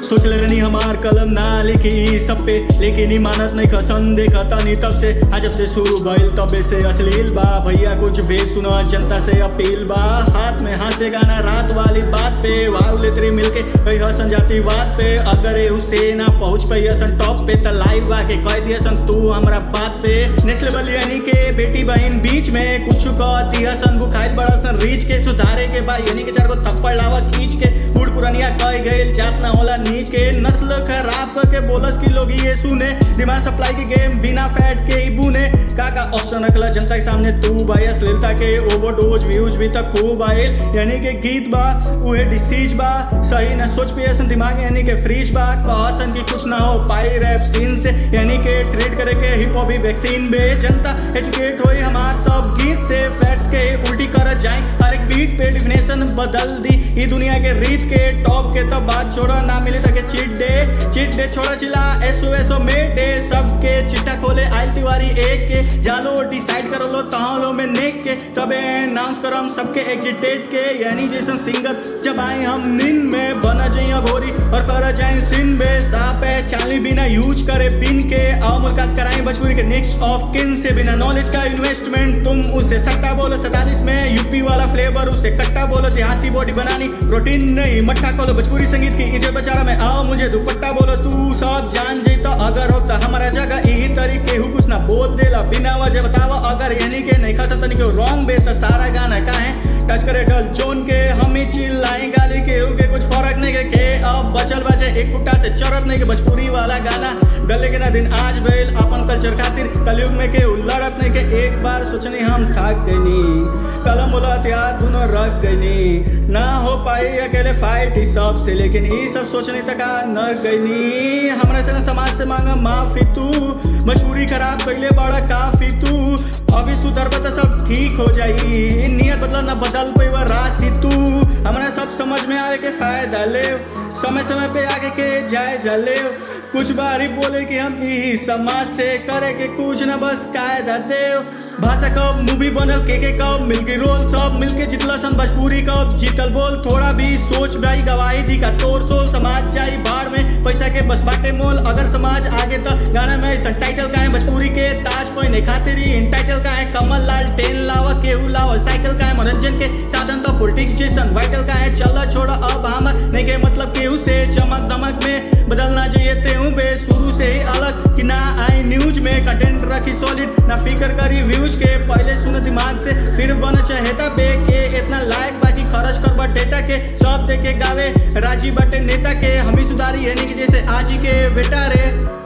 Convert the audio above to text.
सोच ले रही हमार कलम ना लिखी सब पे, लेकिन ही मानत नहीं खसन देखता नहीं तब से। आज जब से शुरू भइल तबे से अश्लील बा भैया, कुछ वे सुना जनता से अपील बा। हाथ में हासे गाना रात वाली बात पे, वाव ले तेरी मिलके वही हसन जाती बात पे। अगर ए हुसैन ना पहुंच पाई हसन टॉप पे, त लाइव आके कह दिया सन तू हमरा बात पे। नेक्स्ट लेवल यानी के बेटी बहन बीच में कुछ कहती हसन, बुखाइल बड़ा सन रीच के सुधारे के बा, यानी के चार को थप्पड़ लावा खींच के। बूढ़ पुरानिया कह गए जात ना होला नीच के, नस्ल खराब करके बोलस की लोग ये सुने। डिमांड सप्लाई की गेम बिना फैट के ही बुने, का ऑप्शन रखला जनता के सामने तू भाई। अश्लीलता के ओवरडोज व्यूज भी तक खूब आयल, यानी के गीत बा उहे डिसीज बा। सही न सोच पे ऐसा दिमाग यानी के फ्रीज बा, कहसन की कुछ ना हो पाई रैप सीन से, यानी के ट्रीट करे के हिप हॉप वैक्सीन बे। जनता एजुकेट होई हमार सब गीत से, फ्लैट्स के उल्टी कर जाए हर एक बीट पे। डिफिनेशन बदल दी ई दुनिया के रीत के, टॉप के तो बात छोड़ा ना मिले तक चीट डे छोड़ा चिल्ला एसओ में डे। सबके चिट्टा खोले आयल तिवारी एक के, जालो डिसाइड कर लो तहाँ लो में नेक के, तबे अनाउंस करम सबके एग्जिट डेट के। यानी जैसन सिंगर जब आए हम नींद में, बना जाइए घोरी और कर जाए सिन बे। साफ है चाली बिना यूज करे पिन के, आओ मुलाकात कराए भोजपुरी के नेक्स्ट ऑफ किन से। बिना नॉलेज का इन्वेस्टमेंट तुम उसे सट्टा बोलो, 47 में यूपी वाला फ्लेवर उसे कट्टा बोलो। देहाती बॉडी बनानी प्रोटीन नहीं मट्ठा खोलो, भोजपुरी संगीत की इज्जत बचारा में आओ मुझे दुपट्टा बोलो। तू सब जान जैता अगर होता हमारा जगह यही तरीके हु कुछ ना बोल देला बिना वजह बतावा। अगर यानी के नहीं खा सकता नहीं रॉन्ग बे, तो सारा गाना का है टच करे डल जोन के। हम ही चिल्लाए गाली के कुछ फर्क नहीं के अब बचल बचे एक फुट्टा से चरत नहीं के। भोजपुरी वाला गाना गले के ना दिन आज भइल अपन कल्चर खातिर, कलयुग में के लड़त नहीं के। एक बार सोचनी हम थक गईनी, कलम बोला हथियार दोनों रख गईनी। ना हो पाई अकेले फाइट इस सब से, लेकिन ये सब सोचने तक नर गईनी। हमरा से ना समाज से मांगा माफी तू, मजबूरी खराब कैले बड़ा काफी तू। अभी सुधर तो सब ठीक हो जाई, नियत बदला ना बदल पैवा राशि तू। हमरा सब समझ में आवे के फायदा ले, समय पे आगे के जायजा ले। कुछ बारी बोले कि हम यही समाज से करे के कुछ ना बस कायदा दे। भाषा कब मूवी बनल के कब मिलके रोल, सब मिलके जितला सन भोजपुरी कब जीतल बोल। थोड़ा भी सोच भाई गवाही दी का तोर सोल, समाज जाई बाढ़ में पैसा के बस बाटे मोल। अगर समाज आगे तो गाना में ऐसा टाइटल का है, भोजपुरी के ताज पहने खातिर इन टाइटल का है। कमल लाल टेन लावा केहू लावा साइकिल का है, मनोरंजन के साधन तो पॉलिटिक्स जैसन वाइटल का है। चल छोड़ा अब हम नहीं के मतलब केहू से, चमक दमक में बदलना चाहिए तेहू बे। शुरू से ही अलग कि ना आई न्यूज में, कंटेंट रखी सॉलिड ना फिकर करी व्यूज के। पहले सुन दिमाग से फिर बन चाहेता बे के, इतना लायक बाकी खर्च कर डेटा के। सब देखे गावे राजी बटे नेता के, हम ही सुधारी है नहीं कि जैसे आज ही के बेटा रे।